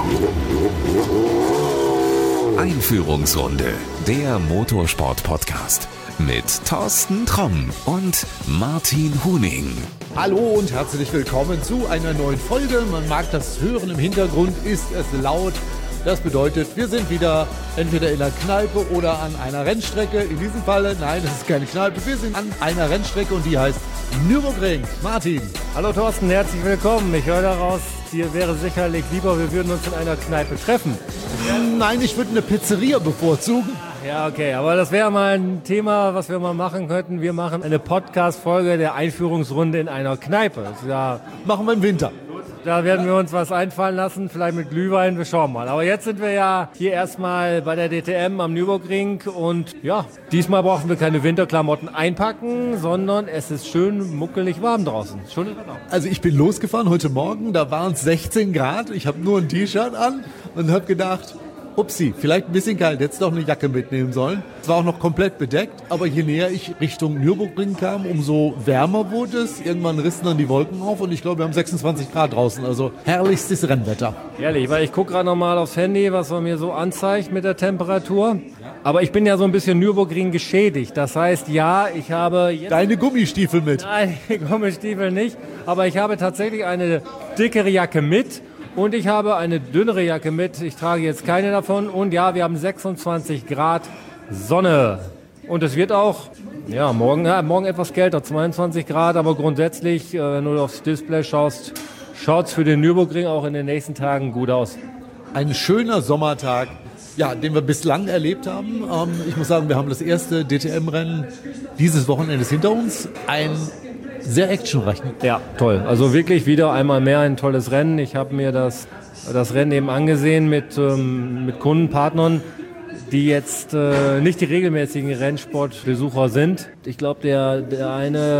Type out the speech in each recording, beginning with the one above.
Einführungsrunde, der Motorsport-Podcast mit Thorsten Tromm und Martin Huning. Hallo und herzlich willkommen zu einer neuen Folge. Man mag das hören, im Hintergrund ist es laut. Das bedeutet, wir sind wieder entweder in der Kneipe oder an einer Rennstrecke. In diesem Falle, nein, das ist keine Kneipe, wir sind an einer Rennstrecke und die heißt Nürburgring. Martin. Hallo Thorsten, herzlich willkommen. Ich höre daraus, dir wäre sicherlich lieber, wir würden uns in einer Kneipe treffen. Nein, ich würde eine Pizzeria bevorzugen. Ja, okay, aber das wäre mal ein Thema, was wir mal machen könnten. Wir machen eine Podcast-Folge der Einführungsrunde in einer Kneipe. Ja, machen wir im Winter. Da werden wir uns was einfallen lassen, vielleicht mit Glühwein, wir schauen mal. Aber jetzt sind wir ja hier erstmal bei der DTM am Nürburgring und ja, diesmal brauchen wir keine Winterklamotten einpacken, sondern es ist schön muckelig warm draußen. Schon also ich bin losgefahren heute Morgen, da waren es 16 Grad, ich habe nur ein T-Shirt an und habe gedacht, upsi, vielleicht ein bisschen kalt, hättest doch eine Jacke mitnehmen sollen. Es war auch noch komplett bedeckt, aber je näher ich Richtung Nürburgring kam, umso wärmer wurde es. Irgendwann rissen dann die Wolken auf und ich glaube, wir haben 26 Grad draußen, also herrlichstes Rennwetter. Ehrlich, weil ich gucke gerade nochmal aufs Handy, was man mir so anzeigt mit der Temperatur. Aber ich bin ja so ein bisschen Nürburgring geschädigt. Das heißt, ja, ich habe... Deine Gummistiefel mit? Nein, Gummistiefel nicht. Aber ich habe tatsächlich eine dickere Jacke mit. Und ich habe eine dünnere Jacke mit. Ich trage jetzt keine davon. Und ja, wir haben 26 Grad Sonne. Und es wird auch, ja, morgen etwas kälter, 22 Grad. Aber grundsätzlich, wenn du aufs Display schaust, schaut es für den Nürburgring auch in den nächsten Tagen gut aus. Ein schöner Sommertag, ja, den wir bislang erlebt haben. Ich muss sagen, wir haben das erste DTM-Rennen dieses Wochenendes hinter uns. Ein sehr actionreich. Ja, toll. Also wirklich wieder einmal mehr ein tolles Rennen. Ich habe mir das Rennen eben angesehen mit Kundenpartnern, die jetzt nicht die regelmäßigen Rennsportbesucher sind. Ich glaube, der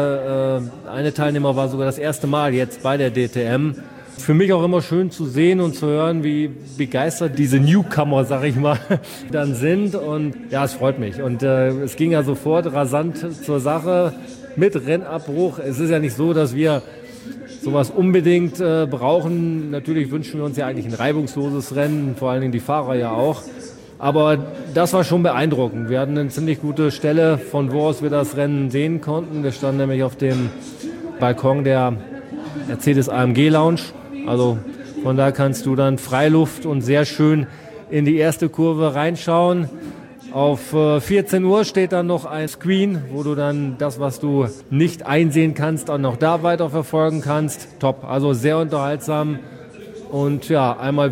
eine Teilnehmer war sogar das erste Mal jetzt bei der DTM. Für mich auch immer schön zu sehen und zu hören, wie begeistert diese Newcomer, sag ich mal, dann sind. Und ja, es freut mich. Und es ging ja sofort rasant zur Sache. Mit Rennabbruch. Es ist ja nicht so, dass wir sowas unbedingt brauchen. Natürlich wünschen wir uns ja eigentlich ein reibungsloses Rennen, vor allen Dingen die Fahrer ja auch. Aber das war schon beeindruckend. Wir hatten eine ziemlich gute Stelle, von wo aus wir das Rennen sehen konnten. Wir standen nämlich auf dem Balkon der Mercedes AMG Lounge. Also von da kannst du dann Freiluft und sehr schön in die erste Kurve reinschauen. Auf 14 Uhr steht dann noch ein Screen, wo du dann das, was du nicht einsehen kannst, auch noch da weiter verfolgen kannst. Top, also sehr unterhaltsam und ja, einmal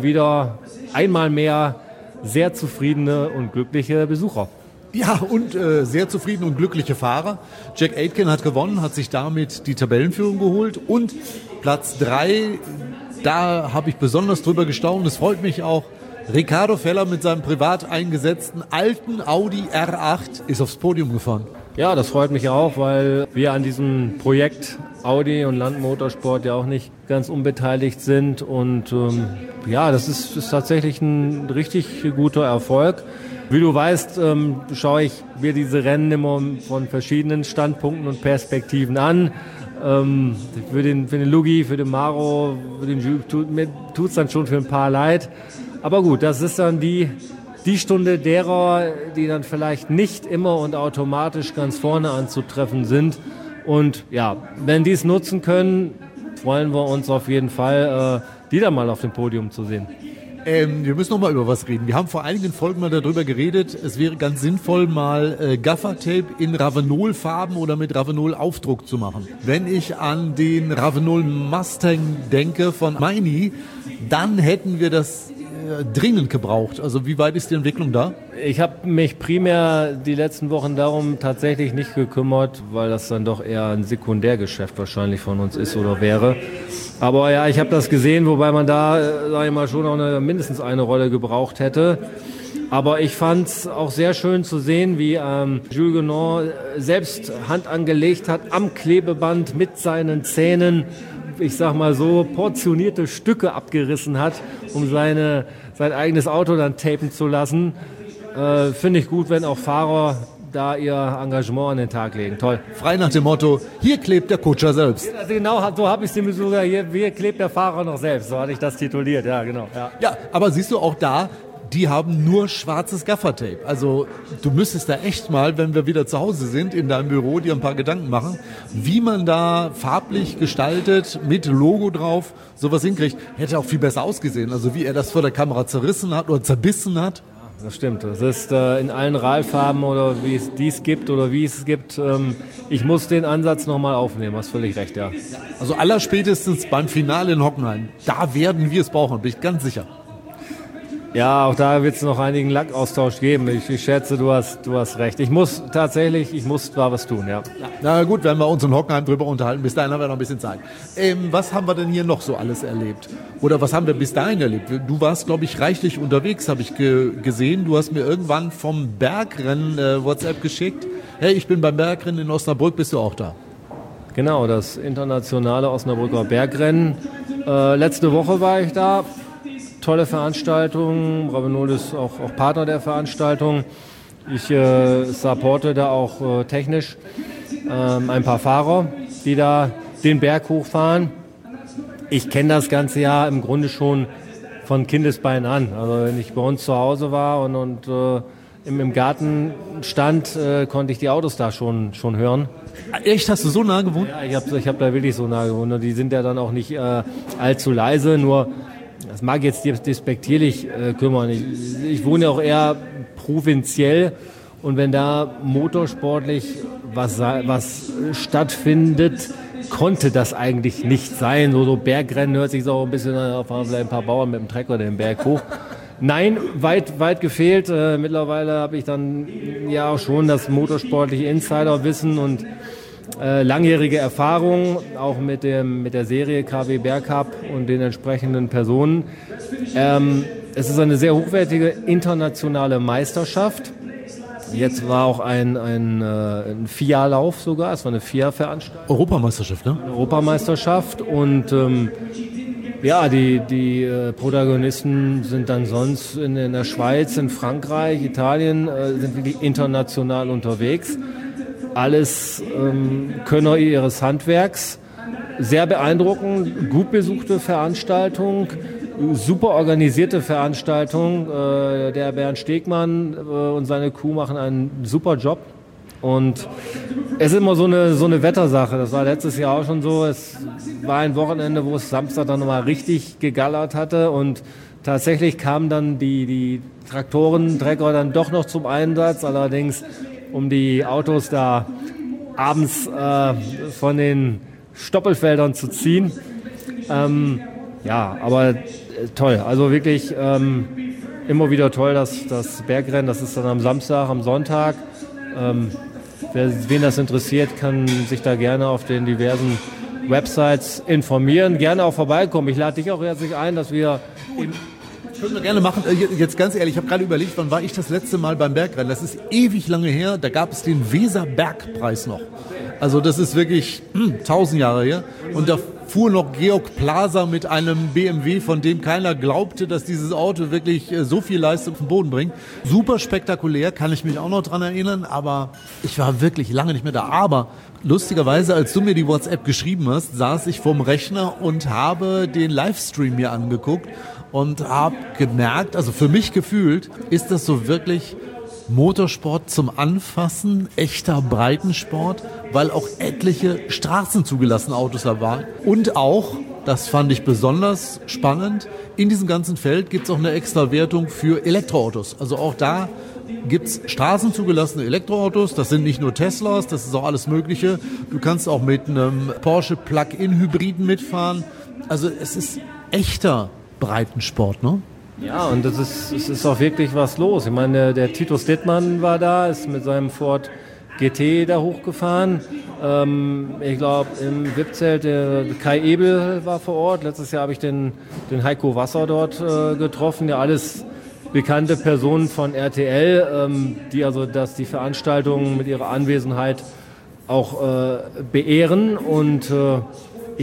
mehr sehr zufriedene und glückliche Besucher. Ja, und sehr zufriedene und glückliche Fahrer. Jack Aitken hat gewonnen, hat sich damit die Tabellenführung geholt und Platz 3, da habe ich besonders drüber gestaunt, es freut mich auch. Riccardo Feller mit seinem privat eingesetzten alten Audi R8 ist aufs Podium gefahren. Ja, das freut mich auch, weil wir an diesem Projekt Audi und Landmotorsport ja auch nicht ganz unbeteiligt sind. Und ja, das ist tatsächlich ein richtig guter Erfolg. Wie du weißt, schaue ich mir diese Rennen immer von verschiedenen Standpunkten und Perspektiven an. Für den Lugi, für den Maro, für den Jules tut's dann schon für ein paar leid. Aber gut, das ist dann die Stunde derer, die dann vielleicht nicht immer und automatisch ganz vorne anzutreffen sind. Und ja, wenn die es nutzen können, freuen wir uns auf jeden Fall, die da mal auf dem Podium zu sehen. Wir müssen noch mal über was reden. Wir haben vor einigen Folgen mal darüber geredet, es wäre ganz sinnvoll, mal Gaffertape in Ravenol-Farben oder mit Ravenol-Aufdruck zu machen. Wenn ich an den Ravenol Mustang denke von Meini, dann hätten wir das dringend gebraucht. Also wie weit ist die Entwicklung da? Ich habe mich primär die letzten Wochen darum tatsächlich nicht gekümmert, weil das dann doch eher ein Sekundärgeschäft wahrscheinlich von uns ist oder wäre. Aber ja, ich habe das gesehen, wobei man da, sage ich mal, schon auch mindestens eine Rolle gebraucht hätte. Aber ich fand es auch sehr schön zu sehen, wie Jules Gounon selbst Hand angelegt hat am Klebeband mit seinen Zähnen, ich sag mal so, portionierte Stücke abgerissen hat, um sein eigenes Auto dann tapen zu lassen. Finde ich gut, wenn auch Fahrer da ihr Engagement an den Tag legen. Toll. Frei nach dem Motto, hier klebt der Kutscher selbst. Also genau, so habe ich es sogar hier klebt der Fahrer noch selbst. So hatte ich das tituliert, ja genau. Ja, aber siehst du auch da, die haben nur schwarzes Gaffertape. Also du müsstest da echt mal, wenn wir wieder zu Hause sind, in deinem Büro dir ein paar Gedanken machen, wie man da farblich gestaltet, mit Logo drauf, sowas hinkriegt. Hätte auch viel besser ausgesehen. Also wie er das vor der Kamera zerrissen hat oder zerbissen hat. Das stimmt. Das ist in allen RAL-Farben oder wie es dies gibt oder wie es gibt. Ich muss den Ansatz nochmal aufnehmen, hast völlig recht, ja. Also allerspätestens beim Finale in Hockenheim, da werden wir es brauchen, bin ich ganz sicher. Ja, auch da wird es noch einigen Lackaustausch geben. Ich schätze, du hast recht. Ich muss zwar was tun, ja. Na gut, werden wir uns in Hockenheim drüber unterhalten. Bis dahin haben wir noch ein bisschen Zeit. Was haben wir denn hier noch so alles erlebt? Oder was haben wir bis dahin erlebt? Du warst, glaube ich, reichlich unterwegs, habe ich gesehen. Du hast mir irgendwann vom Bergrennen WhatsApp geschickt. Hey, ich bin beim Bergrennen in Osnabrück, bist du auch da? Genau, das internationale Osnabrücker Bergrennen. Letzte Woche war ich da. Tolle Veranstaltung. Ravenol ist auch Partner der Veranstaltung. Ich supporte da auch technisch ein paar Fahrer, die da den Berg hochfahren. Ich kenne das ganze Jahr im Grunde schon von Kindesbeinen an. Also wenn ich bei uns zu Hause war und im Garten stand, konnte ich die Autos da schon hören. Echt? Hast du so nah gewohnt? Ja, ich hab da wirklich so nah gewohnt. Und die sind ja dann auch nicht allzu leise, nur das mag jetzt despektierlich kümmern. Ich wohne ja auch eher provinziell und wenn da motorsportlich was stattfindet, konnte das eigentlich nicht sein. So Bergrennen hört sich so auch ein bisschen an, fahren vielleicht ein paar Bauern mit dem Trecker den Berg hoch. Nein, weit gefehlt. Mittlerweile habe ich dann ja auch schon das motorsportliche Insiderwissen und langjährige Erfahrung, auch mit der Serie KW Bergcup und den entsprechenden Personen. Es ist eine sehr hochwertige internationale Meisterschaft. Jetzt war auch ein FIA-Lauf sogar, es war eine FIA-Veranstaltung. Europameisterschaft, ne? Europameisterschaft und die Protagonisten sind dann sonst in der Schweiz, in Frankreich, Italien, sind wirklich international unterwegs. Alles Könner ihres Handwerks. Sehr beeindruckend, gut besuchte Veranstaltung, super organisierte Veranstaltung. Der Bernd Stegmann und seine Crew machen einen super Job. Und es ist immer so eine Wettersache. Das war letztes Jahr auch schon so. Es war ein Wochenende, wo es Samstag dann nochmal richtig gegallert hatte. Und tatsächlich kamen dann die Traktoren, Trecker dann doch noch zum Einsatz. Allerdings um die Autos da abends von den Stoppelfeldern zu ziehen. Aber toll. Also wirklich immer wieder toll, das Bergrennen. Das ist dann am Samstag, am Sonntag. Wen das interessiert, kann sich da gerne auf den diversen Websites informieren. Gerne auch vorbeikommen. Ich lade dich auch herzlich ein, dass wir... Können wir gerne machen. Jetzt ganz ehrlich, ich habe gerade überlegt, wann war ich das letzte Mal beim Bergrennen? Das ist ewig lange her. Da gab es den Weser-Bergpreis noch. Also das ist wirklich 1000 Jahre her. Und da fuhr noch Georg Plaser mit einem BMW, von dem keiner glaubte, dass dieses Auto wirklich so viel Leistung auf den Boden bringt. Super spektakulär, kann ich mich auch noch dran erinnern. Aber ich war wirklich lange nicht mehr da. Aber lustigerweise, als du mir die WhatsApp geschrieben hast, saß ich vorm Rechner und habe den Livestream mir angeguckt. Und habe gemerkt, also für mich gefühlt, ist das so wirklich Motorsport zum Anfassen, echter Breitensport, weil auch etliche straßenzugelassene Autos da waren. Und auch, das fand ich besonders spannend, in diesem ganzen Feld gibt es auch eine extra Wertung für Elektroautos. Also auch da gibt es straßenzugelassene Elektroautos, das sind nicht nur Teslas, das ist auch alles Mögliche. Du kannst auch mit einem Porsche Plug-in-Hybriden mitfahren. Also es ist echter Breitensport, ne? Ja, und es ist auch wirklich was los. Ich meine, der Titus Dittmann war da, ist mit seinem Ford GT da hochgefahren. Ich glaube, im VIP-Zelt der Kai Ebel war vor Ort. Letztes Jahr habe ich den Heiko Wasser dort getroffen. Ja, alles bekannte Personen von RTL, die also die Veranstaltung mit ihrer Anwesenheit auch beehren. Und ich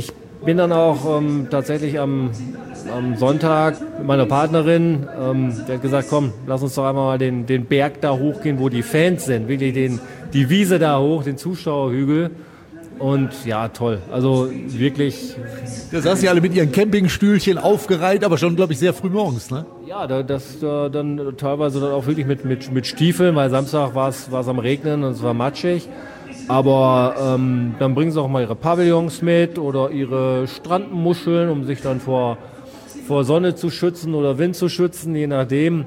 bin dann auch tatsächlich am Sonntag mit meiner Partnerin, die hat gesagt, komm, lass uns doch einmal mal den Berg da hochgehen, wo die Fans sind, wirklich die Wiese da hoch, den Zuschauerhügel. Und ja, toll. Also wirklich. Da saßen sie alle mit ihren Campingstühlchen aufgereiht, aber schon, glaube ich, sehr früh morgens, ne? Ja, das dann teilweise dann auch wirklich mit Stiefeln, weil Samstag war es am Regnen und es war matschig. Aber dann bringen sie auch mal ihre Pavillons mit oder ihre Strandmuscheln, um sich dann vor Sonne zu schützen oder Wind zu schützen, je nachdem.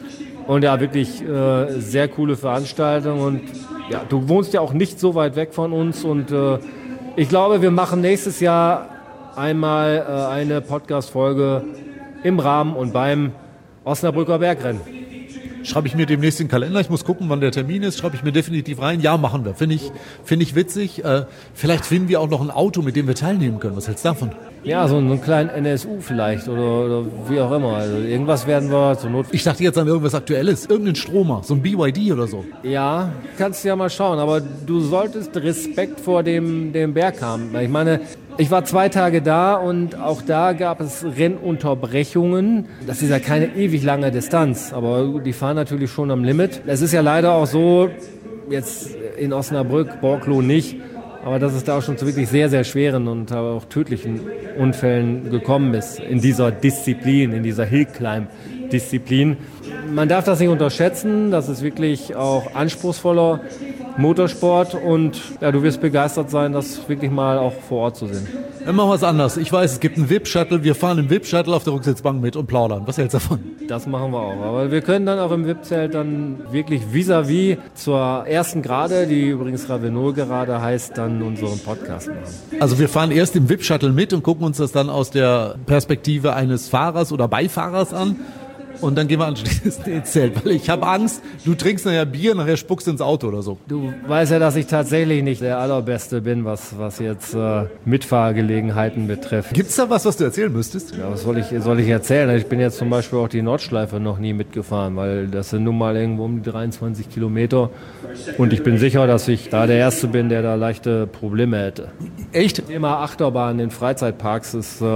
Und ja, wirklich sehr coole Veranstaltung. Und ja, du wohnst ja auch nicht so weit weg von uns. Und ich glaube, wir machen nächstes Jahr einmal eine Podcast-Folge im Rahmen und beim Osnabrücker Bergrennen. Schreibe ich mir demnächst in den Kalender. Ich muss gucken, wann der Termin ist. Schreibe ich mir definitiv rein. Ja, machen wir. Finde ich witzig. Vielleicht finden wir auch noch ein Auto, mit dem wir teilnehmen können. Was hältst du davon? Ja, so einen kleinen NSU vielleicht oder wie auch immer. Also irgendwas werden wir zur Not. Ich dachte jetzt an irgendwas Aktuelles. Irgendeinen Stromer. So ein BYD oder so. Ja, kannst du ja mal schauen. Aber du solltest Respekt vor dem Berg haben. Ich meine, ich war 2 Tage da und auch da gab es Rennunterbrechungen. Das ist ja keine ewig lange Distanz, aber die fahren natürlich schon am Limit. Es ist ja leider auch so, jetzt in Osnabrück, Borklo nicht, aber dass es da auch schon zu wirklich sehr, sehr schweren und auch tödlichen Unfällen gekommen ist in dieser Disziplin, in dieser Hillclimb-Disziplin. Man darf das nicht unterschätzen, das ist wirklich auch anspruchsvoller Motorsport und ja, du wirst begeistert sein, das wirklich mal auch vor Ort zu sehen. Dann machen wir es anders. Ich weiß, es gibt einen VIP-Shuttle. Wir fahren im VIP-Shuttle auf der Rücksitzbank mit und plaudern. Was hältst du davon? Das machen wir auch. Aber wir können dann auch im VIP-Zelt dann wirklich vis-à-vis zur ersten Gerade, die übrigens Ravenol-Gerade heißt, dann unseren Podcast machen. Also wir fahren erst im VIP-Shuttle mit und gucken uns das dann aus der Perspektive eines Fahrers oder Beifahrers an. Und dann gehen wir anschließend ins Zelt, weil ich habe Angst, du trinkst nachher Bier, nachher spuckst du ins Auto oder so. Du weißt ja, dass ich tatsächlich nicht der Allerbeste bin, was jetzt Mitfahrgelegenheiten betrifft. Gibt's da was du erzählen müsstest? Ja, was soll ich erzählen? Ich bin jetzt zum Beispiel auch die Nordschleife noch nie mitgefahren, weil das sind nun mal irgendwo um die 23 Kilometer. Und ich bin sicher, dass ich da der Erste bin, der da leichte Probleme hätte. Echt? Thema Achterbahn in Freizeitparks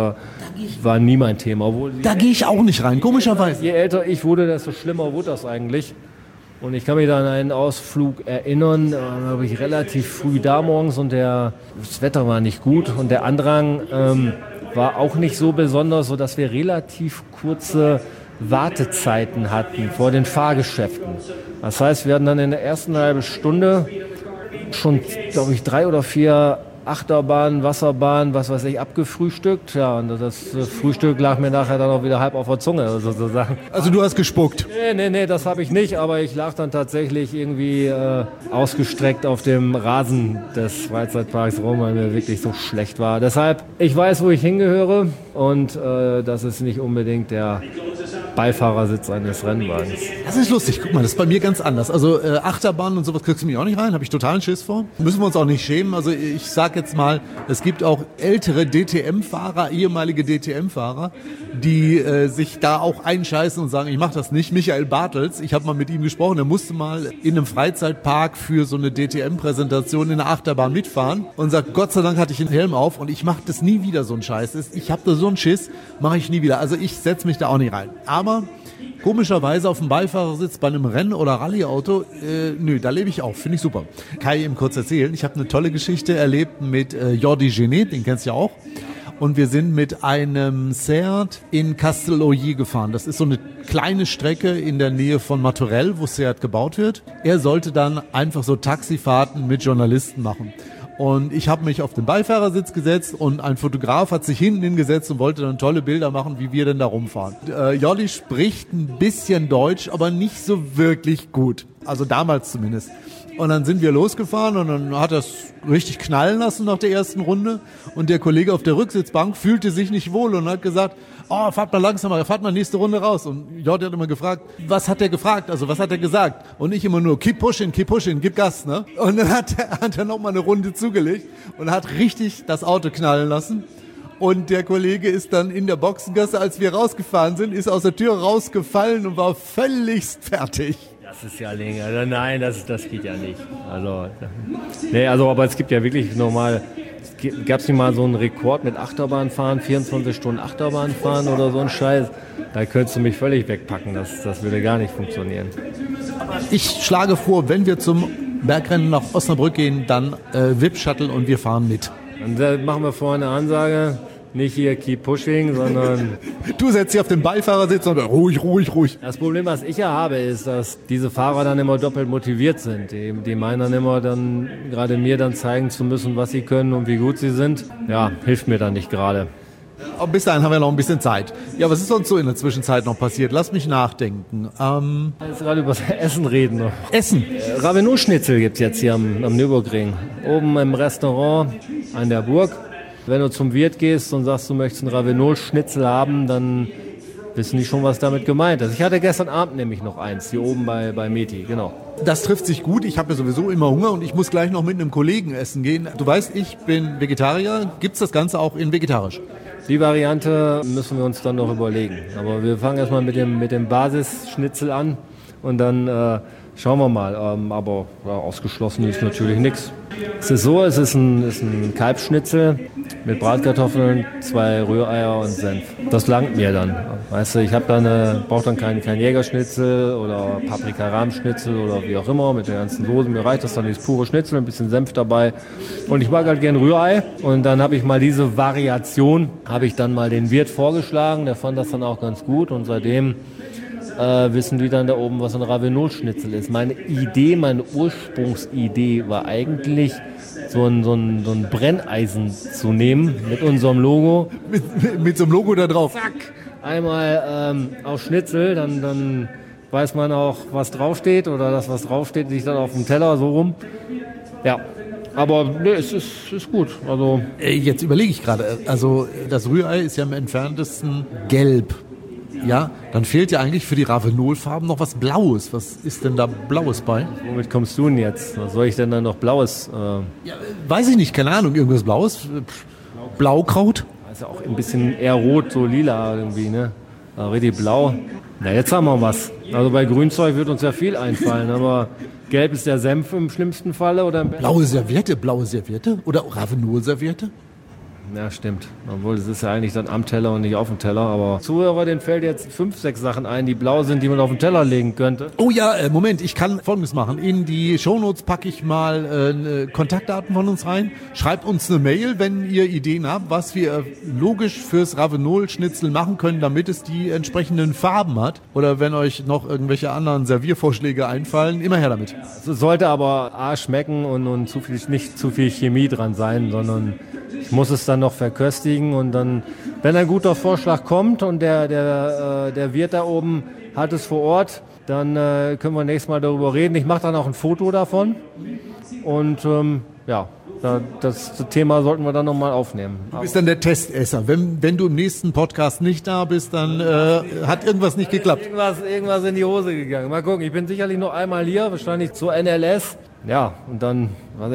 war nie mein Thema. Da gehe ich auch nicht rein, komischerweise. Je älter ich wurde, desto schlimmer wurde das eigentlich. Und ich kann mich da an einen Ausflug erinnern, da war ich relativ früh da morgens und das Wetter war nicht gut und der Andrang war auch nicht so besonders, sodass wir relativ kurze Wartezeiten hatten vor den Fahrgeschäften. Das heißt, wir hatten dann in der ersten halben Stunde schon, glaube ich, 3 oder 4 Achterbahn, Wasserbahn, was weiß ich, abgefrühstückt. Ja, und das Frühstück lag mir nachher dann auch wieder halb auf der Zunge, sozusagen. Also du hast gespuckt? Nee, das habe ich nicht, aber ich lag dann tatsächlich irgendwie ausgestreckt auf dem Rasen des Freizeitparks rum, weil mir wirklich so schlecht war. Deshalb, ich weiß, wo ich hingehöre und das ist nicht unbedingt der Beifahrersitz eines Rennwagens. Das ist lustig, guck mal, das ist bei mir ganz anders. Also Achterbahn und sowas kriegst du mich auch nicht rein, habe ich totalen Schiss vor. Müssen wir uns auch nicht schämen. Also ich sag jetzt mal, es gibt auch ältere DTM-Fahrer, ehemalige DTM-Fahrer, die sich da auch einscheißen und sagen, ich mache das nicht. Michael Bartels, ich habe mal mit ihm gesprochen, der musste mal in einem Freizeitpark für so eine DTM-Präsentation in der Achterbahn mitfahren und sagt, Gott sei Dank hatte ich einen Helm auf und ich mache das nie wieder, so ein Scheiß. Ich habe da so einen Schiss, mache ich nie wieder. Also ich setze mich da auch nicht rein. Aber komischerweise auf dem Beifahrersitz bei einem Renn- oder Rallyeauto, da lebe ich auch, finde ich super. Kann ich eben kurz erzählen, ich habe eine tolle Geschichte erlebt mit Jordi Genet, den kennst du ja auch. Und wir sind mit einem Seat in Castelloyer gefahren. Das ist so eine kleine Strecke in der Nähe von Martorell, wo Seat gebaut wird. Er sollte dann einfach so Taxifahrten mit Journalisten machen. Und ich habe mich auf den Beifahrersitz gesetzt und ein Fotograf hat sich hinten hingesetzt und wollte dann tolle Bilder machen, wie wir denn da rumfahren. Jordi spricht ein bisschen Deutsch, aber nicht so wirklich gut. Also damals zumindest. Und dann sind wir losgefahren und dann hat er es richtig knallen lassen nach der ersten Runde. Und der Kollege auf der Rücksitzbank fühlte sich nicht wohl und hat gesagt, fahrt mal langsamer, fahrt mal nächste Runde raus. Und Jordi hat immer gefragt, was hat er gefragt? Also was hat er gesagt? Und ich immer nur, keep pushing, gib Gas, ne? Und dann hat er nochmal eine Runde zugelegt und hat richtig das Auto knallen lassen. Und der Kollege ist dann in der Boxengasse, als wir rausgefahren sind, ist aus der Tür rausgefallen und war völligst fertig. Das ist ja länger. Nein, das geht ja nicht. Aber es gibt ja wirklich normal. Gab es nicht mal so einen Rekord mit Achterbahnfahren, 24 Stunden Achterbahnfahren oder so ein Scheiß? Da könntest du mich völlig wegpacken. Das würde gar nicht funktionieren. Ich schlage vor, wenn wir zum Bergrennen nach Osnabrück gehen, dann VIP-Shuttle und wir fahren mit. Und da machen wir vorne eine Ansage. Nicht hier keep pushing, sondern... Du setzt dich auf den Beifahrersitz und ruhig. Das Problem, was ich ja habe, ist, dass diese Fahrer dann immer doppelt motiviert sind. Die meinen dann immer dann, gerade mir dann zeigen zu müssen, was sie können und wie gut sie sind. Ja, hilft mir dann nicht gerade. Aber bis dahin haben wir noch ein bisschen Zeit. Ja, was ist sonst so in der Zwischenzeit noch passiert? Lass mich nachdenken. Jetzt gerade über das Essen reden. Essen? Ravenau-Schnitzel gibt's jetzt hier am Nürburgring. Oben im Restaurant an der Burg. Wenn du zum Wirt gehst und sagst, du möchtest einen Ravenau-Schnitzel haben, dann wissen die schon, was damit gemeint ist. Ich hatte gestern Abend nämlich noch eins, hier oben bei Meti, genau. Das trifft sich gut. Ich habe ja sowieso immer Hunger und ich muss gleich noch mit einem Kollegen essen gehen. Du weißt, ich bin Vegetarier. Gibt's das Ganze auch in vegetarisch? Die Variante müssen wir uns dann noch überlegen. Aber wir fangen erstmal mit dem Basisschnitzel an und dann schauen wir mal. Aber ausgeschlossen ist natürlich nichts. Es ist so, es ist ein Kalbsschnitzel mit Bratkartoffeln, 2 Rühreier und Senf. Das langt mir dann. Weißt du, ich brauche dann kein Jägerschnitzel oder Paprika-Rahmschnitzel oder wie auch immer mit den ganzen Soßen. Mir reicht das dann dieses pure Schnitzel, ein bisschen Senf dabei. Und ich mag halt gern Rührei. Und dann habe ich mal diese Variation, mal den Wirt vorgeschlagen. Der fand das dann auch ganz gut und seitdem wissen die dann da oben, was ein Ravenau-Schnitzel ist. Meine Ursprungsidee war eigentlich, so ein Brenneisen zu nehmen mit unserem Logo. Mit so einem Logo da drauf. Zack! Einmal auf Schnitzel, dann weiß man auch, was draufsteht oder das, was draufsteht, liegt dann auf dem Teller so rum. Ja. Aber ne, es ist gut. Also jetzt überlege ich gerade, also das Rührei ist ja im entferntesten gelb. Ja, dann fehlt ja eigentlich für die Ravenol-Farben noch was Blaues. Was ist denn da Blaues bei? Womit kommst du denn jetzt? Was soll ich denn dann noch Blaues? Ja, weiß ich nicht, keine Ahnung, irgendwas Blaues? Blaukraut? Also auch ein bisschen eher rot, so lila irgendwie, ne? Aber richtig blau. Na, jetzt haben wir was. Also bei Grünzeug wird uns ja viel einfallen, aber gelb ist der Senf im schlimmsten Falle oder blaue Serviette oder Ravenol-Serviette? Ja, stimmt. Obwohl, das ist ja eigentlich dann am Teller und nicht auf dem Teller. Aber Zuhörer, denen fällt jetzt 5, 6 Sachen ein, die blau sind, die man auf den Teller legen könnte. Oh ja, Moment, ich kann Folgendes machen. In die Shownotes packe ich mal Kontaktdaten von uns rein. Schreibt uns eine Mail, wenn ihr Ideen habt, was wir logisch fürs Ravenol-Schnitzel machen können, damit es die entsprechenden Farben hat. Oder wenn euch noch irgendwelche anderen Serviervorschläge einfallen, immer her damit. Es sollte aber A, schmecken und nicht zu viel Chemie dran sein, sondern ich muss es dann noch verköstigen und dann, wenn ein guter Vorschlag kommt und der Wirt da oben hat es vor Ort, dann können wir nächstes Mal darüber reden. Ich mache dann auch ein Foto davon und das Thema sollten wir dann nochmal aufnehmen. Du bist dann der Testesser. Wenn du im nächsten Podcast nicht da bist, dann hat irgendwas nicht geklappt. Irgendwas in die Hose gegangen. Mal gucken, ich bin sicherlich noch einmal hier, wahrscheinlich zur NLS. Ja, und dann,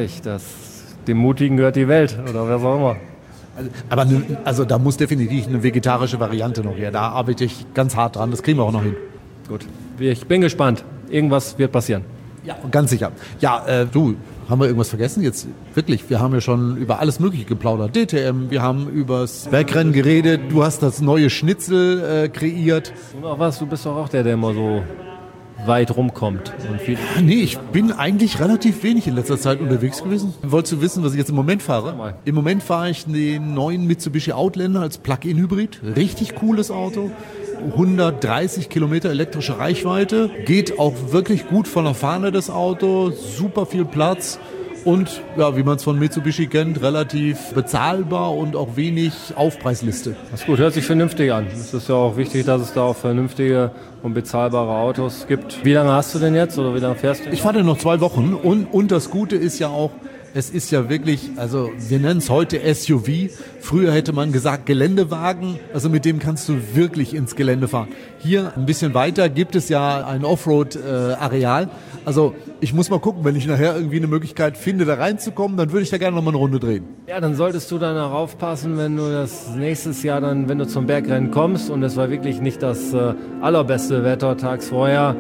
dem Mutigen gehört die Welt, oder wer auch immer. Aber da muss definitiv eine vegetarische Variante noch her. Da arbeite ich ganz hart dran, das kriegen wir auch noch hin. Gut, ich bin gespannt. Irgendwas wird passieren. Ja, ganz sicher. Ja, haben wir irgendwas vergessen? Jetzt wirklich, wir haben ja schon über alles Mögliche geplaudert. DTM, wir haben übers Bergrennen geredet, du hast das neue Schnitzel kreiert. Und auch was, du bist doch auch der immer so weit rumkommt. Nee, ich bin eigentlich relativ wenig in letzter Zeit unterwegs gewesen. Wolltest du wissen, was ich jetzt im Moment fahre? Ja, im Moment fahre ich den neuen Mitsubishi Outlander als Plug-in-Hybrid. Richtig cooles Auto. 130 Kilometer elektrische Reichweite. Geht auch wirklich gut von der Fahne, das Auto. Super viel Platz. Und ja, wie man es von Mitsubishi kennt, relativ bezahlbar und auch wenig Aufpreisliste. Das ist gut, hört sich vernünftig an. Es ist ja auch wichtig, dass es da auch vernünftige und bezahlbare Autos gibt. Wie lange hast du denn jetzt oder wie lange fährst du? Ich fahre noch 2 Wochen und das Gute ist ja auch, es ist ja wirklich, also wir nennen es heute SUV. Früher hätte man gesagt Geländewagen. Also mit dem kannst du wirklich ins Gelände fahren. Hier ein bisschen weiter gibt es ja ein Offroad-Areal. Also ich muss mal gucken, wenn ich nachher irgendwie eine Möglichkeit finde, da reinzukommen, dann würde ich da gerne noch mal eine Runde drehen. Ja, dann solltest du dann auch aufpassen, wenn du das nächstes Jahr dann, wenn du zum Bergrennen kommst und es war wirklich nicht das allerbeste Wetter tags vorher,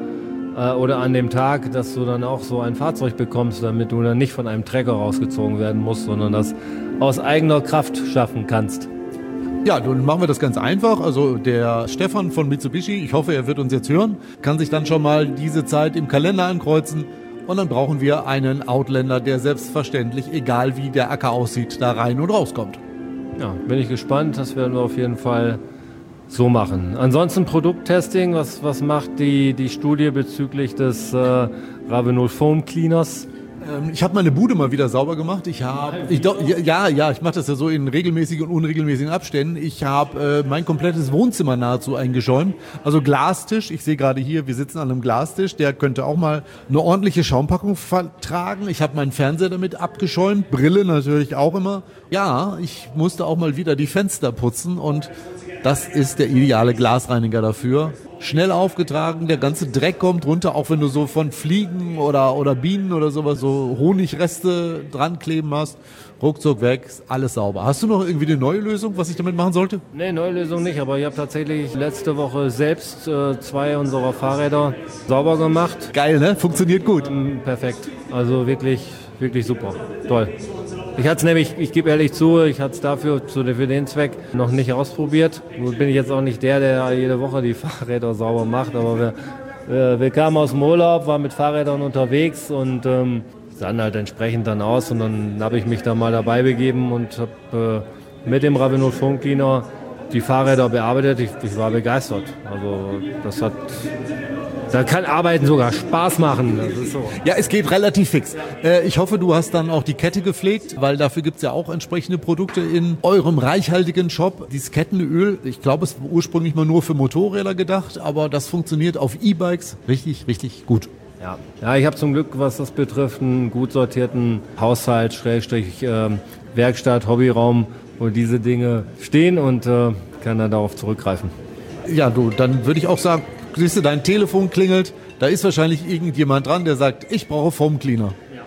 oder an dem Tag, dass du dann auch so ein Fahrzeug bekommst, damit du dann nicht von einem Trecker rausgezogen werden musst, sondern das aus eigener Kraft schaffen kannst. Ja, nun machen wir das ganz einfach. Also der Stefan von Mitsubishi, ich hoffe, er wird uns jetzt hören, kann sich dann schon mal diese Zeit im Kalender ankreuzen. Und dann brauchen wir einen Outlander, der selbstverständlich, egal wie der Acker aussieht, da rein und rauskommt. Ja, bin ich gespannt. Das werden wir auf jeden Fall so machen. Ansonsten Produkttesting. Was macht die Studie bezüglich des Ravenol Foam Cleaners? Ich habe meine Bude mal wieder sauber gemacht. Ich mache das ja so in regelmäßigen und unregelmäßigen Abständen. Ich habe mein komplettes Wohnzimmer nahezu eingeschäumt. Also Glastisch, ich sehe gerade hier, wir sitzen an einem Glastisch, der könnte auch mal eine ordentliche Schaumpackung vertragen. Ich habe meinen Fernseher damit abgeschäumt, Brille natürlich auch immer. Ja, ich musste auch mal wieder die Fenster putzen und das ist der ideale Glasreiniger dafür. Schnell aufgetragen, der ganze Dreck kommt runter, auch wenn du so von Fliegen oder Bienen oder sowas, so Honigreste dran kleben hast. Ruckzuck weg, alles sauber. Hast du noch irgendwie eine neue Lösung, was ich damit machen sollte? Nee, neue Lösung nicht, aber ich habe tatsächlich letzte Woche selbst 2 unserer Fahrräder sauber gemacht. Geil, ne? Funktioniert gut. Perfekt. Also wirklich, wirklich super. Toll. Ich hatte es nämlich, ich gebe ehrlich zu, ich hatte es für den Zweck noch nicht ausprobiert. Nun bin ich jetzt auch nicht der jede Woche die Fahrräder sauber macht, aber wir kamen aus dem Urlaub, waren mit Fahrrädern unterwegs und sahen halt entsprechend dann aus und dann habe ich mich da mal dabei begeben und habe mit dem Ravenol Foam Cleaner die Fahrräder bearbeitet. Ich war begeistert. Also da kann Arbeiten sogar Spaß machen. Das ist so. Ja, es geht relativ fix. Ich hoffe, du hast dann auch die Kette gepflegt, weil dafür gibt's ja auch entsprechende Produkte in eurem reichhaltigen Shop. Dieses Kettenöl, ich glaube, es war ursprünglich mal nur für Motorräder gedacht, aber das funktioniert auf E-Bikes richtig, richtig gut. Ja, ich habe zum Glück, was das betrifft, einen gut sortierten Haushalt, Werkstatt, Hobbyraum, wo diese Dinge stehen und kann dann darauf zurückgreifen. Ja, dann würde ich auch sagen, siehst du, dein Telefon klingelt, da ist wahrscheinlich irgendjemand dran, der sagt, ich brauche Foam Cleaner.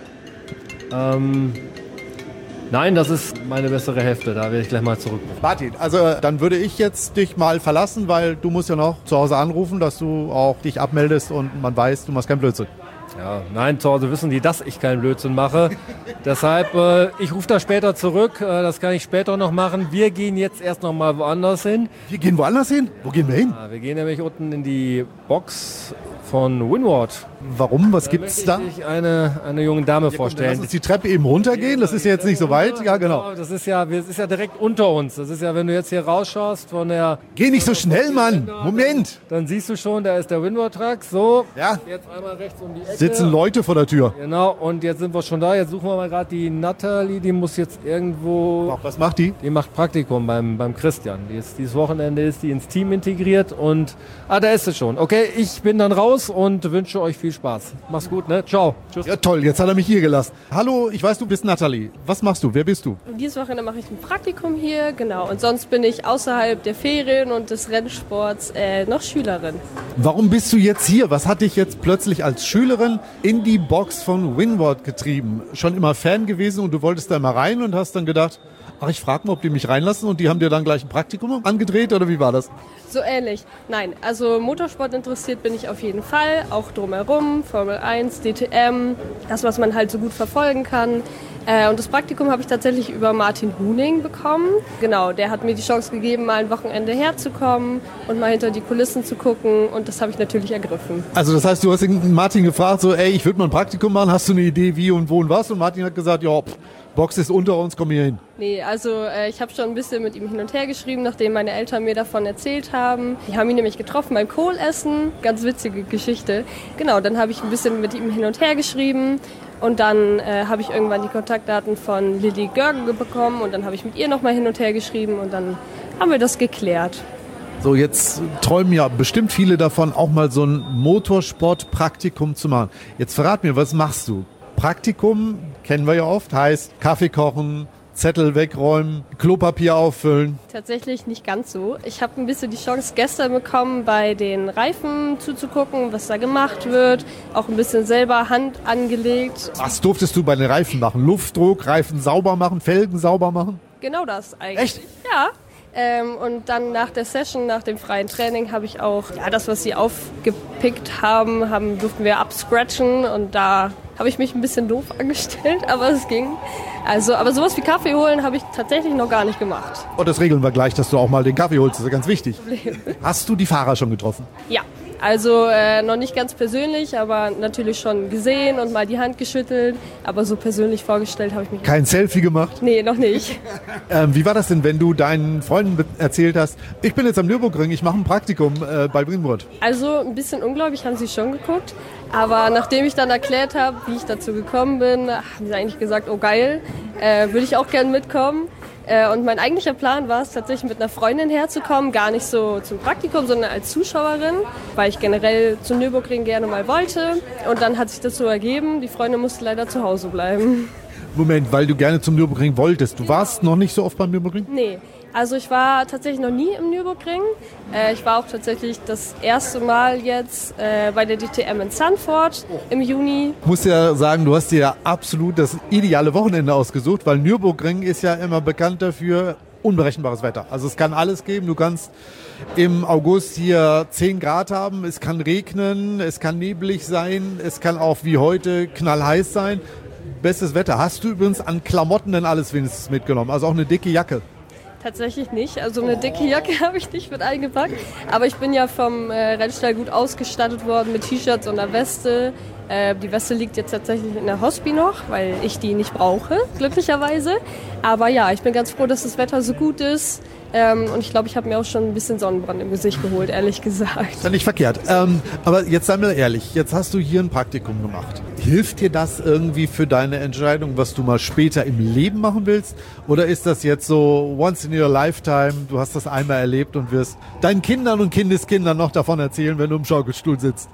Nein, das ist meine bessere Hälfte, da werde ich gleich mal zurückrufen. Martin, also dann würde ich jetzt dich mal verlassen, weil du musst ja noch zu Hause anrufen, dass du auch dich abmeldest und man weiß, du machst keinen Blödsinn. Ja, nein, zu Hause wissen die, dass ich keinen Blödsinn mache. Deshalb, ich rufe da später zurück, das kann ich später noch machen. Wir gehen jetzt erst noch mal woanders hin. Wir gehen woanders hin? Wo gehen wir hin? Ja, wir gehen nämlich unten in die Box von Windward. Warum? Was gibt's da? Ich eine junge Dame vorstellen. Lass uns die Treppe eben runtergehen, das ist ja jetzt nicht so weit. Ja, genau. Das ist ja direkt unter uns. Das ist ja, wenn du jetzt hier rausschaust von der... Geh nicht so schnell, Mann! Moment! Dann siehst du schon, da ist der Windward-Truck. So, ja. Jetzt einmal rechts um die Ecke. Sitzen Leute vor der Tür. Genau, und jetzt sind wir schon da. Jetzt suchen wir mal gerade die Natalie, die muss jetzt irgendwo... Was macht die? Die macht Praktikum beim Christian. Dieses Wochenende ist die ins Team integriert und... da ist sie schon. Okay, ich bin dann raus und wünsche euch viel Spaß. Mach's gut, ne? Ciao. Tschüss. Ja, toll, jetzt hat er mich hier gelassen. Hallo, ich weiß, du bist Natalie. Was machst du? Wer bist du? Dieses Wochenende mache ich ein Praktikum hier, genau. Und sonst bin ich außerhalb der Ferien und des Rennsports noch Schülerin. Warum bist du jetzt hier? Was hat dich jetzt plötzlich als Schülerin in die Box von Windward getrieben? Schon immer Fan gewesen und du wolltest da mal rein und hast dann gedacht, ach, ich frage mal, ob die mich reinlassen und die haben dir dann gleich ein Praktikum angedreht oder wie war das? So ähnlich. Nein, also Motorsport interessiert bin ich auf jeden Fall, auch drumherum, Formel 1, DTM, das, was man halt so gut verfolgen kann. Und das Praktikum habe ich tatsächlich über Martin Huning bekommen. Genau, der hat mir die Chance gegeben, mal ein Wochenende herzukommen und mal hinter die Kulissen zu gucken und das habe ich natürlich ergriffen. Also das heißt, du hast den Martin gefragt, so, ey, ich würde mal ein Praktikum machen, hast du eine Idee, wie und wo und was? Und Martin hat gesagt, ja, Box ist unter uns, komm hier hin. Nee, also ich habe schon ein bisschen mit ihm hin und her geschrieben, nachdem meine Eltern mir davon erzählt haben. Die haben ihn nämlich getroffen beim Kohlessen, ganz witzige Geschichte. Genau, dann habe ich ein bisschen mit ihm hin und her geschrieben und dann habe ich irgendwann die Kontaktdaten von Lilly Görgen bekommen und dann habe ich mit ihr nochmal hin und her geschrieben und dann haben wir das geklärt. So, jetzt träumen ja bestimmt viele davon, auch mal so ein Motorsport-Praktikum zu machen. Jetzt verrat mir, was machst du? Praktikum, kennen wir ja oft, heißt Kaffee kochen, Zettel wegräumen, Klopapier auffüllen. Tatsächlich nicht ganz so. Ich habe ein bisschen die Chance gestern bekommen, bei den Reifen zuzugucken, was da gemacht wird. Auch ein bisschen selber Hand angelegt. Was durftest du bei den Reifen machen? Luftdruck, Reifen sauber machen, Felgen sauber machen? Genau das eigentlich. Echt? Ja. Und dann nach der Session, nach dem freien Training, habe ich auch das, was sie aufgepickt haben, durften wir abscratchen. Und da habe ich mich ein bisschen doof angestellt, aber es ging. Also, aber sowas wie Kaffee holen habe ich tatsächlich noch gar nicht gemacht. Und das regeln wir gleich, dass du auch mal den Kaffee holst. Das ist ja ganz wichtig. Hast du die Fahrer schon getroffen? Ja. Also noch nicht ganz persönlich, aber natürlich schon gesehen und mal die Hand geschüttelt. Aber so persönlich vorgestellt habe ich mich Kein Selfie gemacht? Nee, noch nicht. Wie war das denn, wenn du deinen Freunden erzählt hast, ich bin jetzt am Nürburgring, ich mache ein Praktikum bei Brindwood? Also ein bisschen ungläubig haben sie schon geguckt. Aber nachdem ich dann erklärt habe, wie ich dazu gekommen bin, haben sie eigentlich gesagt, oh geil, würde ich auch gerne mitkommen. Und mein eigentlicher Plan war es tatsächlich mit einer Freundin herzukommen, gar nicht so zum Praktikum, sondern als Zuschauerin, weil ich generell zum Nürburgring gerne mal wollte. Und dann hat sich das so ergeben, die Freundin musste leider zu Hause bleiben. Moment, weil du gerne zum Nürburgring wolltest. Du warst noch nicht so oft beim Nürburgring? Nee, also ich war tatsächlich noch nie im Nürburgring. Ich war auch tatsächlich das erste Mal jetzt bei der DTM in Zandvoort im Juni. Ich muss ja sagen, du hast dir ja absolut das ideale Wochenende ausgesucht, weil Nürburgring ist ja immer bekannt dafür, unberechenbares Wetter. Also es kann alles geben. Du kannst im August hier 10 Grad haben, es kann regnen, es kann neblig sein, es kann auch wie heute knallheiß sein. Bestes Wetter. Hast du übrigens an Klamotten denn alles wenigstens mitgenommen? Also auch eine dicke Jacke? Tatsächlich nicht. Also eine dicke Jacke habe ich nicht mit eingepackt. Aber ich bin ja vom Rennstall gut ausgestattet worden mit T-Shirts und einer Weste. Die Weste liegt jetzt tatsächlich in der Hospi noch, weil ich die nicht brauche, glücklicherweise. Aber ja, ich bin ganz froh, dass das Wetter so gut ist. Und ich glaube, ich habe mir auch schon ein bisschen Sonnenbrand im Gesicht geholt, ehrlich gesagt. Ist ja nicht verkehrt. Aber jetzt sei mal ehrlich, jetzt hast du hier ein Praktikum gemacht. Hilft dir das irgendwie für deine Entscheidung, was du mal später im Leben machen willst? Oder ist das jetzt so once in your lifetime, du hast das einmal erlebt und wirst deinen Kindern und Kindeskindern noch davon erzählen, wenn du im Schaukelstuhl sitzt?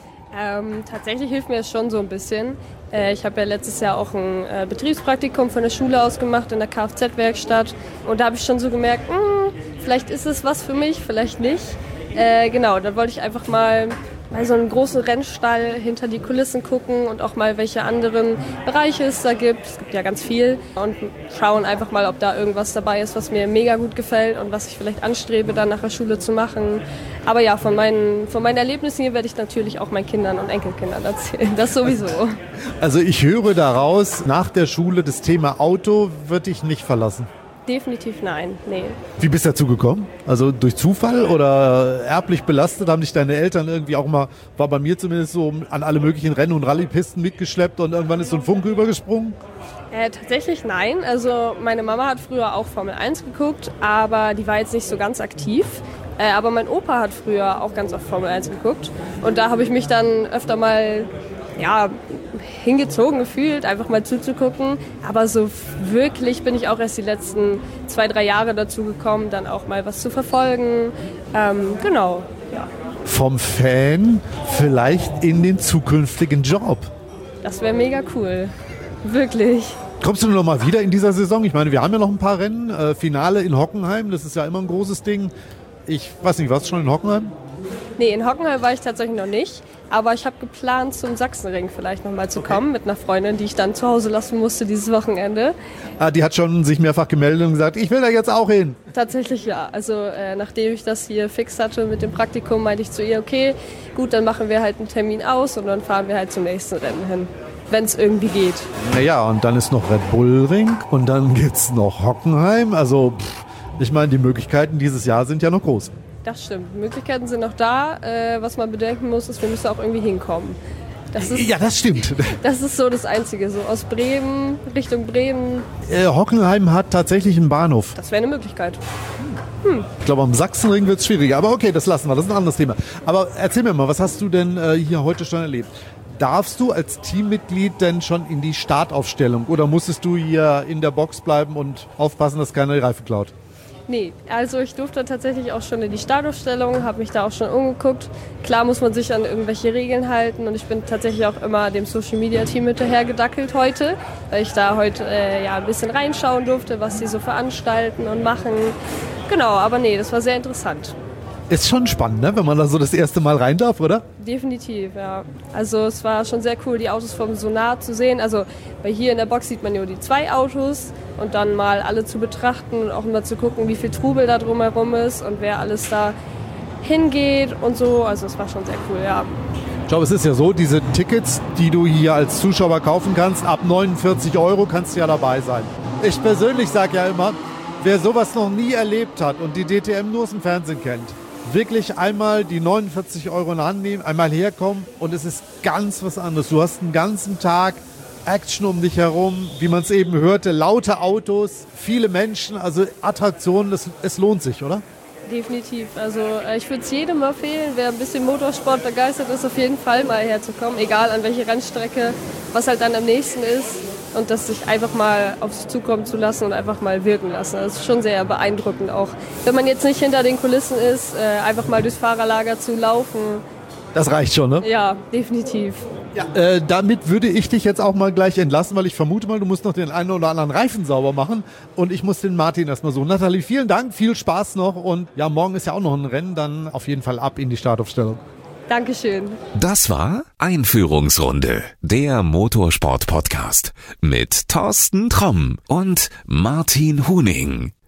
Tatsächlich hilft mir das schon so ein bisschen. Ich habe ja letztes Jahr auch ein Betriebspraktikum von der Schule aus gemacht in der Kfz-Werkstatt. Und da habe ich schon so gemerkt, vielleicht ist es was für mich, vielleicht nicht. Genau, da wollte ich einfach mal bei so einem großen Rennstall hinter die Kulissen gucken und auch mal, welche anderen Bereiche es da gibt. Es gibt ja ganz viel. Und schauen einfach mal, ob da irgendwas dabei ist, was mir mega gut gefällt und was ich vielleicht anstrebe, dann nach der Schule zu machen. Aber ja, von meinen Erlebnissen hier werde ich natürlich auch meinen Kindern und Enkelkindern erzählen. Das sowieso. Also ich höre daraus, nach der Schule das Thema Auto wird dich nicht verlassen. Definitiv nein, nee. Wie bist du dazu gekommen? Also durch Zufall oder erblich belastet? Haben dich deine Eltern irgendwie auch mal, war bei mir zumindest so, an alle möglichen Rennen- und Rallypisten mitgeschleppt und irgendwann ist so ein Funke übergesprungen? Tatsächlich nein. Also meine Mama hat früher auch Formel 1 geguckt, aber die war jetzt nicht so ganz aktiv. Aber mein Opa hat früher auch ganz oft Formel 1 geguckt. Und da habe ich mich dann öfter mal hingezogen gefühlt, einfach mal zuzugucken. Aber so wirklich bin ich auch erst die letzten 2-3 Jahre dazu gekommen, dann auch mal was zu verfolgen. Genau, ja. Vom Fan vielleicht in den zukünftigen Job. Das wäre mega cool. Wirklich. Kommst du noch mal wieder in dieser Saison? Ich meine, wir haben ja noch ein paar Rennen. Finale in Hockenheim, das ist ja immer ein großes Ding. Ich weiß nicht, warst du schon in Hockenheim? Nee, in Hockenheim war ich tatsächlich noch nicht. Aber ich habe geplant, zum Sachsenring vielleicht nochmal zu kommen mit einer Freundin, die ich dann zu Hause lassen musste dieses Wochenende. Die hat schon sich mehrfach gemeldet und gesagt, ich will da jetzt auch hin. Tatsächlich ja. Also nachdem ich das hier fix hatte mit dem Praktikum, meinte ich zu ihr, okay, gut, dann machen wir halt einen Termin aus und dann fahren wir halt zum nächsten Rennen hin, wenn es irgendwie geht. Naja, und dann ist noch Red Bull Ring und dann gibt's noch Hockenheim. Also ich meine, die Möglichkeiten dieses Jahr sind ja noch groß. Das stimmt. Die Möglichkeiten sind noch da. Was man bedenken muss, ist, wir müssen auch irgendwie hinkommen. Ja, das stimmt. Das ist so das Einzige. So aus Bremen, Richtung Bremen. Hockenheim hat tatsächlich einen Bahnhof. Das wäre eine Möglichkeit. Ich glaube, am Sachsenring wird es schwieriger. Aber okay, das lassen wir. Das ist ein anderes Thema. Aber erzähl mir mal, was hast du denn hier heute schon erlebt? Darfst du als Teammitglied denn schon in die Startaufstellung oder musstest du hier in der Box bleiben und aufpassen, dass keiner die Reifen klaut? Nee, also ich durfte tatsächlich auch schon in die Startaufstellung, habe mich da auch schon umgeguckt. Klar muss man sich an irgendwelche Regeln halten und ich bin tatsächlich auch immer dem Social-Media-Team hinterhergedackelt heute, weil ich da heute ein bisschen reinschauen durfte, was sie so veranstalten und machen. Genau, aber nee, das war sehr interessant. Ist schon spannend, ne? Wenn man da so das erste Mal rein darf, oder? Definitiv, ja. Also es war schon sehr cool, die Autos vom so nah zu sehen. Also bei hier in der Box sieht man nur die 2 Autos und dann mal alle zu betrachten und auch mal zu gucken, wie viel Trubel da drumherum ist und wer alles da hingeht und so. Also es war schon sehr cool, ja. Ich glaube, es ist ja so, diese Tickets, die du hier als Zuschauer kaufen kannst, ab 49 € kannst du ja dabei sein. Ich persönlich sage ja immer, wer sowas noch nie erlebt hat und die DTM nur aus dem Fernsehen kennt, wirklich einmal die 49 € in die Hand nehmen, einmal herkommen und es ist ganz was anderes. Du hast einen ganzen Tag Action um dich herum, wie man es eben hörte, laute Autos, viele Menschen, also Attraktionen, es lohnt sich, oder? Definitiv. Also ich würde es jedem empfehlen, wer ein bisschen Motorsport begeistert ist, auf jeden Fall mal herzukommen, egal an welche Rennstrecke, was halt dann am nächsten ist und das sich einfach mal auf sich zukommen zu lassen und einfach mal wirken lassen. Das ist schon sehr beeindruckend auch. Wenn man jetzt nicht hinter den Kulissen ist, einfach mal durchs Fahrerlager zu laufen. Das reicht schon, ne? Ja, definitiv. Ja, damit würde ich dich jetzt auch mal gleich entlassen, weil ich vermute mal, du musst noch den einen oder anderen Reifen sauber machen und ich muss den Martin erstmal suchen. Nathalie, vielen Dank, viel Spaß noch und ja, morgen ist ja auch noch ein Rennen, dann auf jeden Fall ab in die Startaufstellung. Dankeschön. Das war Einführungsrunde, der Motorsport-Podcast mit Thorsten Tromm und Martin Huning.